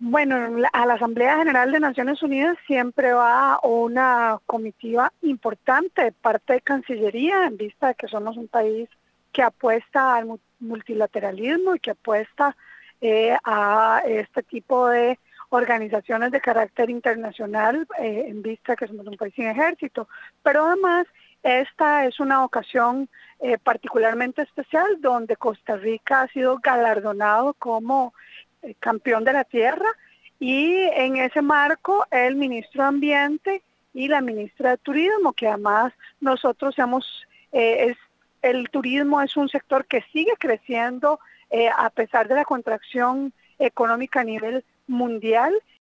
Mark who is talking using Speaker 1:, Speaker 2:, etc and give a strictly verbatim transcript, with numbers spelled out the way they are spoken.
Speaker 1: Bueno, la- a la Asamblea General de Naciones Unidas siempre va una comitiva importante de parte de Cancillería, en vista de que somos un país que apuesta al mu- multilateralismo y que apuesta eh, a este tipo de organizaciones de carácter internacional, eh, en vista de que somos un país sin ejército. Pero además, esta es una ocasión eh, particularmente especial donde Costa Rica ha sido galardonado como eh, campeón de la tierra, y en ese marco el ministro de Ambiente y la ministra de Turismo, que además nosotros hemos, eh, es, el turismo es un sector que sigue creciendo eh, a pesar de la contracción económica a nivel mundial,